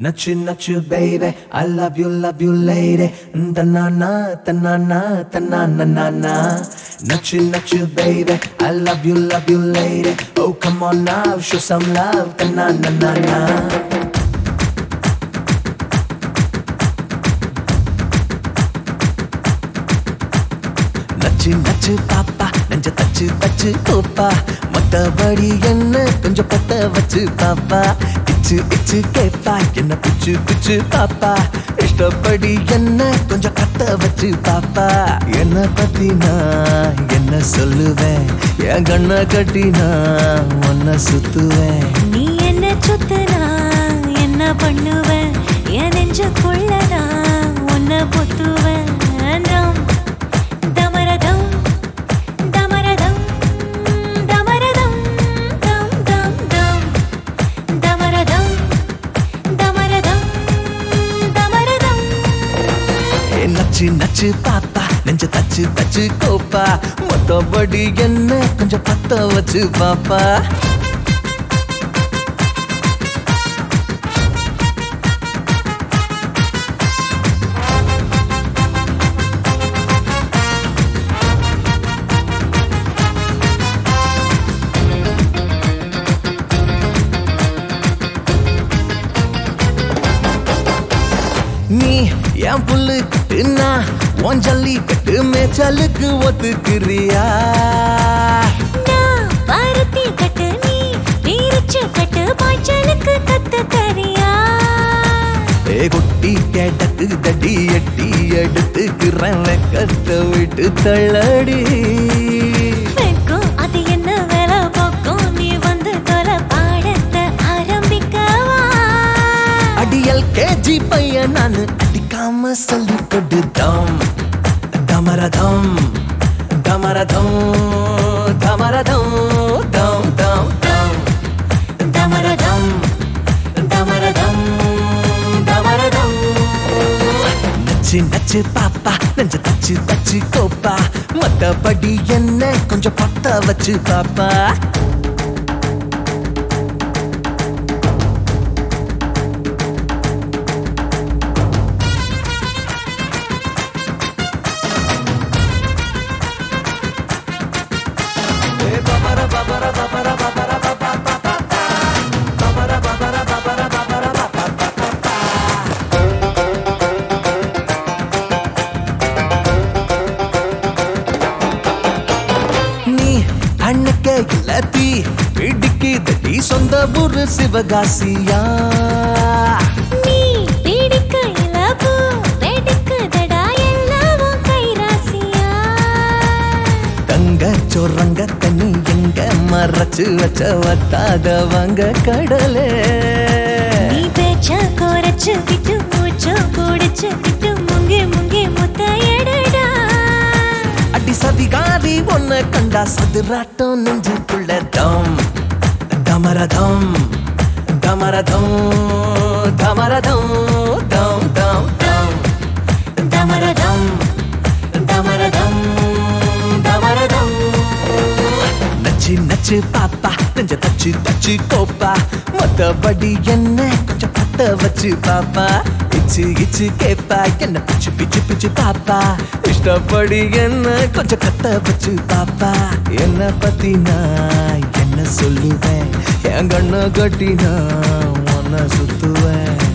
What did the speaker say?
Nachu nachu baby, I love you lady. Ta-na-na, ta-na-na, ta-na-na-na-na. Nachu nachu baby, I love you lady. Oh come on now, show some love. Ta-na-na-na-na. நச்சு நச்சு பாப்பா நெஞ்ச தச்சு தச்சு கோப்பா மத்தபடி என்ன கொஞ்சம் பத்த வச்சு பாப்பா இச்சு இச்சு கேப்பா என்ன பிச்சு பிச்சு பாப்பா இஷ்டப்படி என்ன கொஞ்சம் கத்த வச்சு பாப்பா என்ன பத்தி நான் என்ன சொல்லுவேன் என் கண்ண கட்டி நான் உன்னை சுத்துவேன் நீ என்ன சுத்துனா என்ன பண்ணுவேன் என் நெஞ்சுக்குள்ள நான் உன்னை பொத்துவேன் தமரதம் தமரதம் தமரதம் தம் தம் தம் தமரதம் தமரதம் தமரதம் நச்சு நச்சு பாப்பா நெஞ்ச தச்சு தச்சு கோப்பா மொத்தபடி என்ன கொஞ்சம் பத்த வச்சு பாப்பா நீ என் புல்லு கட்டுனா உன் ஜல்லி கட்டு மேச்சலுக்கு ஒத்துக்கிறியா நான் பருத்தி கட்டு நீ வீரிச்சு கட்டு பாய்ச்சலுக்கு கத்து தரியா குட்டி கேட்டக்கு தடி எட்டி எடுத்துக்கிறேன் கத்த விட்டு தள்ளடி வெக்கும் அது என்ன வேலை போக்கும் நீ வந்து தொலை பாடத்தை ஆரம்பிக்கவா அடியல் கேஜி பையன் நானு அடிக்காம சொல்லி கொடுத்தோம் தமரதம் தமரதம் தமரதம் தம் தம் தம் தமரதம் தமரதம் தமரதம் நச்சு நச்சு பாப்பா நெஞ்ச தச்சு தச்சு கோப்பா மத்தபடி என்ன கொஞ்சம் பத்த வச்சு பாப்பா அன்னைக்கே இல்லாத்தி பிடிக்குதடி சொந்த ஊரு சிவகாசியா நீ பிடிக்கையில பூ வெடிக்குதடா எல்லாவும் கைராசியா தங்க சொரங்க தண்ணி எங்க மறைச்சு வச்ச வத்தாதவங்க கடலே நீ பேச்ச குறைச்சு விட்டு மூச்சு குடிச்சு விட்டு முங்கி முங்கி முத்த எடுடா அடி சதிகாரி ஒன்ன கண்டா சதுராட்டம் நெஞ்சுக்குள்ள தம் தமரதம் தமரதம் தமரதம் தம் தம் தம் தமரதம் தமரதம் தமரதம் நச்சு நச்சு பாப்பா நெஞ்ச தச்சு தச்சு கோப்பா மத்தபடி என்ன கொஞ்சம் பத்த வச்சு பாப்பா இச்சு இச்சு கேப்பா என்ன பிச்சு பிச்சு பிச்சு பாப்பா இஷ்டப்படி என்ன கொஞ்சம் கத்த வச்சு பாப்பா என்ன பத்தி நான் என்ன சொல்லுவேன் என் கண்ண கட்டி நான் உன்னை சுத்துவேன்